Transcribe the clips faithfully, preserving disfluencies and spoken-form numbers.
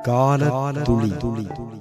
கால துளி துளி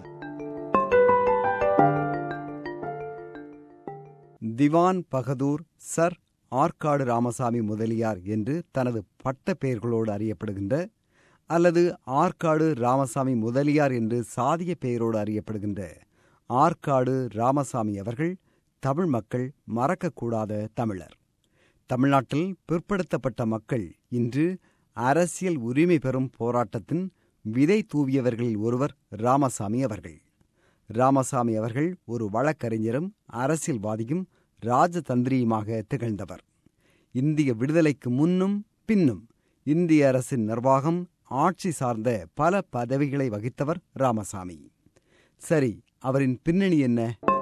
திவான் பகதூர் சர் ஆற்காடு ராமசாமி முதலியார் என்று தனது பட்ட பெயர்களோடு அறியப்படுகின்ற அல்லது ஆற்காடு ராமசாமி முதலியார் என்று சாதிய பெயரோடு அறியப்படுகின்ற ஆற்காடு ராமசாமி அவர்கள் தமிழ் மக்கள் மறக்கக்கூடாத தமிழர். தமிழ்நாட்டில் பிற்படுத்தப்பட்ட மக்கள் இன்று அரசியல் உரிமை பெறும் போராட்டத்தின் விதை தூவியவர்களில் ஒருவர் ராமசாமி அவர்கள். ராமசாமி அவர்கள் ஒரு வழக்கறிஞரும் அரசியல்வாதியும் ராஜதந்திரியுமாக திகழ்ந்தவர். இந்திய விடுதலைக்கு முன்னும் பின்னும் இந்திய அரசின் நிர்வாகம், ஆட்சி சார்ந்த பல பதவிகளை வகித்தவர் ராமசாமி. சரி, அவரின் பின்னணி என்ன?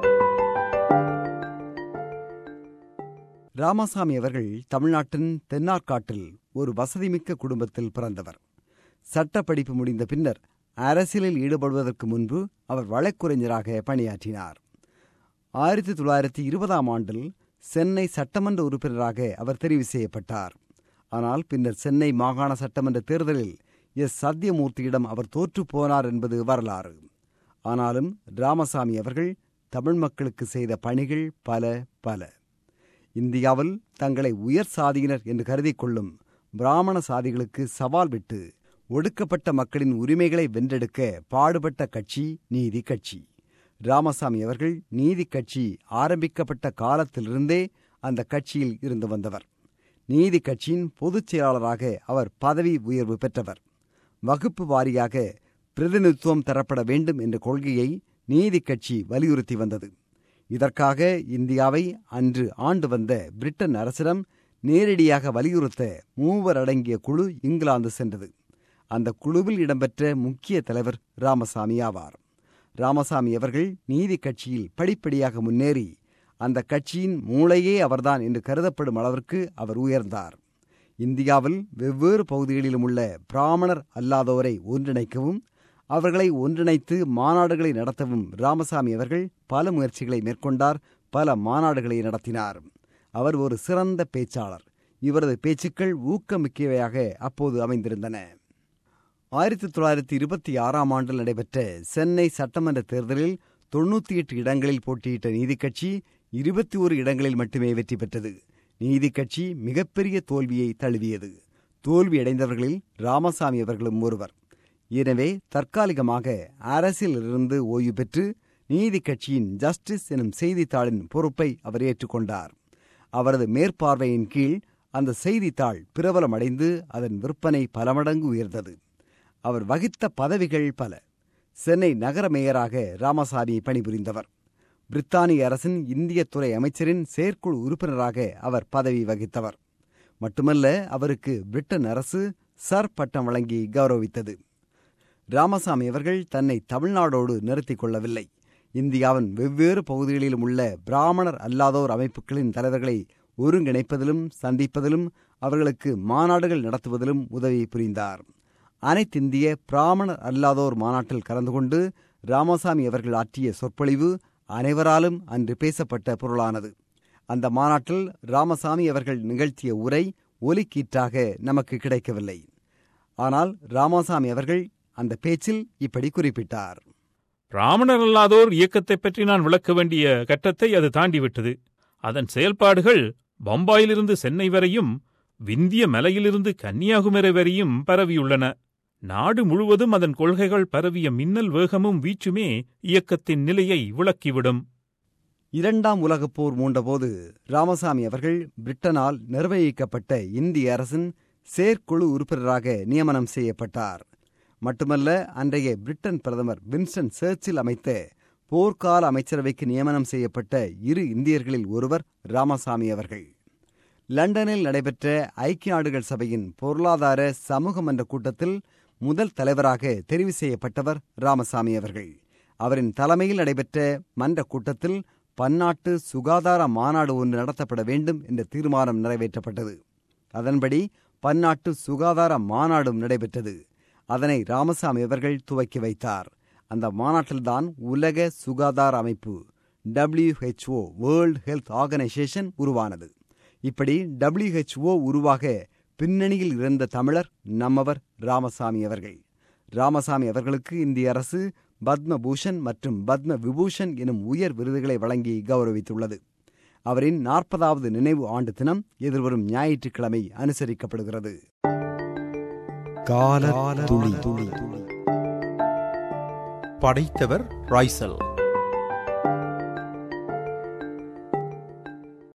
ராமசாமி அவர்கள் தமிழ்நாட்டின் தென்னார்காட்டில் ஒரு வசதிமிக்க குடும்பத்தில் பிறந்தவர். சட்டப்படிப்பு முடிந்த பின்னர் அரசியலில் ஈடுபடுவதற்கு முன்பு அவர் வழக்குரைஞராக பணியாற்றினார். ஆயிரத்தி தொள்ளாயிரத்தி இருபதாம் ஆண்டில் சென்னை சட்டமன்ற உறுப்பினராக அவர் தெரிவு செய்யப்பட்டார். ஆனால் பின்னர் சென்னை மாகாண சட்டமன்ற தேர்தலில் எஸ் சத்தியமூர்த்தியிடம் அவர் தோற்று போனார் என்பது வரலாறு. ஆனாலும் ராமசாமி அவர்கள் தமிழ் மக்களுக்கு செய்த பணிகள் பல பல. இந்தியாவில் தங்களை உயர் சாதியினர் என்று கருதிக் கொள்ளும் பிராமண சாதிகளுக்கு சவால் விட்டு ஒடுக்கப்பட்ட மக்களின் உரிமைகளை வென்றெடுக்க பாடுபட்ட கட்சி நீதி கட்சி. ராமசாமி அவர்கள் நீதி கட்சி ஆரம்பிக்கப்பட்ட காலத்திலிருந்தே அந்த கட்சியில் இருந்து வந்தவர். நீதி கட்சியின் பொதுச் செயலாளராக அவர் பதவி உயர்வு பெற்றவர். வகுப்பு வாரியாக பிரதிநிதித்துவம் தரப்பட வேண்டும் என்ற கொள்கையை நீதி கட்சி வலியுறுத்தி வந்தது. இதற்காக இந்தியாவை அன்று ஆண்டு வந்த பிரிட்டன் அரசிடம் நேரடியாக வலியுறுத்த மூவர் அடங்கிய குழு இங்கிலாந்து சென்றது. அந்த குழுவில் இடம்பெற்ற முக்கிய தலைவர் ராமசாமி ஆவார். ராமசாமி அவர்கள் நீதி கட்சியில் படிப்படியாக முன்னேறி அந்த கட்சியின் மூளையே அவர்தான் என்று கருதப்படும் அளவிற்கு அவர் உயர்ந்தார். இந்தியாவில் வெவ்வேறு பகுதிகளிலும் உள்ள பிராமணர் அல்லாதோரை ஒன்றிணைக்கவும் அவர்களை ஒன்றிணைத்து மாநாடுகளை நடத்தவும் ராமசாமி அவர்கள் பல முயற்சிகளை மேற்கொண்டார். பல மாநாடுகளை நடத்தினார். அவர் ஒரு சிறந்த பேச்சாளர். இவரது பேச்சுக்கள் ஊக்கமிக்கவையாக அப்போது அமைந்திருந்தன. ஆயிரத்தி தொள்ளாயிரத்தி இருபத்தி ஆறாம் ஆண்டில் நடைபெற்ற சென்னை சட்டமன்ற தேர்தலில் தொன்னூற்றி எட்டு இடங்களில் போட்டியிட்ட நீதி கட்சி இருபத்தி ஒரு இடங்களில் மட்டுமே வெற்றி பெற்றது. நீதி கட்சி மிகப்பெரிய தோல்வியை தழுவியது. தோல்வியடைந்தவர்களில் ராமசாமி அவர்களும் ஒருவர். எனவே தற்காலிகமாக அரசியலிருந்து ஓய்வு பெற்று நீதி கட்சியின் ஜஸ்டிஸ் எனும் செய்தித்தாளின் பொறுப்பை அவர் ஏற்றுக்கொண்டார். அவரது மேற்பார்வையின் கீழ் அந்த செய்தித்தாள் பிரபலமடைந்து அதன் விற்பனை பல மடங்கு உயர்ந்தது. அவர் வகித்த பதவிகள் பல. சென்னை நகர மேயராக ராமசாமி பணிபுரிந்தவர். பிரித்தானிய அரசின் இந்திய துறை அமைச்சரின் செயற்குழு உறுப்பினராக அவர் பதவி வகித்தவர். மட்டுமல்ல, அவருக்கு பிரிட்டன் அரசு சர் பட்டம் வழங்கி கௌரவித்தது. ராமசாமி அவர்கள் தன்னை தமிழ்நாடோடு நிறுத்திக் கொள்ளவில்லை. இந்தியாவின் வெவ்வேறு பகுதிகளிலும் உள்ள பிராமணர் அல்லாதோர் அமைப்புகளின் தலைவர்களை ஒருங்கிணைப்பதிலும் சந்திப்பதிலும் அவர்களுக்கு மாநாடுகள் நடத்துவதிலும் உதவி புரிந்தார். அனைத்திந்திய பிராமணர் அல்லாதோர் மாநாட்டில் கலந்து கொண்டு ராமசாமி அவர்கள் ஆற்றிய சொற்பொழிவு அனைவராலும் அன்று பேசப்பட்ட பொருளானது. அந்த மாநாட்டில் ராமசாமி அவர்கள் நிகழ்த்திய உரை ஒலிக்கீற்றாக நமக்கு கிடைக்கவில்லை. ஆனால் ராமசாமி அவர்கள் அந்த பேச்சில் இப்படி குறிப்பிட்டார். பிராமணர் அல்லாதோர் இயக்கத்தை பற்றி நான் விளக்க வேண்டிய கட்டத்தை அது தாண்டிவிட்டது. அதன் செயல்பாடுகள் பம்பாயிலிருந்து சென்னை வரையும் விந்திய மலையிலிருந்து கன்னியாகுமரி வரையும் பரவியுள்ளன. நாடு முழுவதும் அதன் கொள்கைகள் பரவிய மின்னல் வேகமும் வீச்சுமே இயக்கத்தின் நிலையை விளக்கிவிடும். இரண்டாம் உலகப் போர் மூண்டபோது ராமசாமி அவர்கள் பிரிட்டனால் நிர்வகிக்கப்பட்ட இந்திய அரசின் செயற்குழு உறுப்பினராக நியமனம் செய்யப்பட்டார். மட்டுமல்ல, அன்றைய பிரிட்டன் பிரதமர் வின்ஸ்டன் சர்ச்சில் அமைத்த போர்க்கால அமைச்சரவைக்கு நியமனம் செய்யப்பட்ட இரு இந்தியர்களில் ஒருவர் ராமசாமி அவர்கள். லண்டனில் நடைபெற்ற ஐக்கிய நாடுகள் சபையின் பொருளாதார சமூக மன்ற கூட்டத்தில் முதல் தலைவராக தெரிவு செய்யப்பட்டவர் ராமசாமி அவர்கள். அவரின் தலைமையில் நடைபெற்ற மன்ற கூட்டத்தில் பன்னாட்டு சுகாதார மாநாடு ஒன்று நடத்தப்பட வேண்டும் என்ற தீர்மானம் நிறைவேற்றப்பட்டது. அதன்படி பன்னாட்டு சுகாதார மாநாடும் நடைபெற்றது. அதனை ராமசாமி அவர்கள் துவக்கி வைத்தார். அந்த மாநாட்டில்தான் உலக சுகாதார அமைப்பு W H O world health organisation உருவானது. இப்படி டபிள்யூ ஹெச் ஓ உருவாக பின்னணியில் இருந்த தமிழர் நம்மவர் ராமசாமி அவர்கள். ராமசாமி அவர்களுக்கு இந்திய அரசு பத்ம பூஷன் மற்றும் பத்ம விபூஷன் எனும் உயர் விருதுகளை வழங்கி கௌரவித்துள்ளது. அவரின் நாற்பதாவது நினைவு ஆண்டு தினம் எதிர்வரும் ஞாயிற்றுக்கிழமை அனுசரிக்கப்படுகிறது. கால துளி. படைத்தவர் ராய்சல்.